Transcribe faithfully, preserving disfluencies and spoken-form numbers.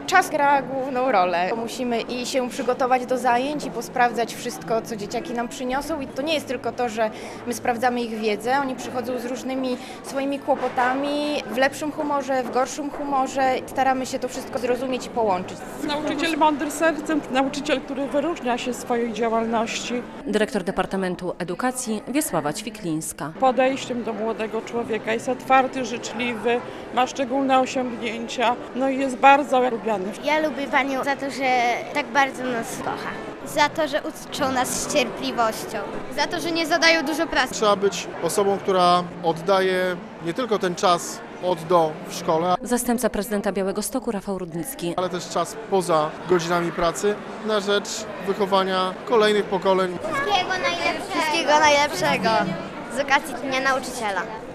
Czas gra główną rolę. Musimy i się przygotować do zajęć i posprawdzać wszystko, co dzieciaki nam przyniosą. I to nie jest tylko to, że my sprawdzamy ich wiedzę, oni przychodzą z różnymi swoimi kłopotami, w lepszym humorze, w gorszym humorze. Staramy się to wszystko zrozumieć i połączyć. Nauczyciel mądry sercem, nauczyciel, który wyróżnia się swojej działalności. Dyrektor Departamentu Edukacji Wiesława Ćwiklińska. Podejściem do młodego człowieka jest otwarty, życzliwy, ma szczególne osiągnięcia, no i jest bardzo lubiany. Ja lubię Panią za to, że tak bardzo nas kocha. Za to, że uczą nas z cierpliwością. Za to, że nie zadają dużo pracy. Trzeba być osobą, która oddaje nie tylko ten czas od do w szkole, Zastępca prezydenta Białegostoku Rafał Rudnicki. ale też czas poza godzinami pracy na rzecz wychowania kolejnych pokoleń. Wszystkiego najlepszego. Wszystkiego najlepszego z okazji Dnia Nauczyciela.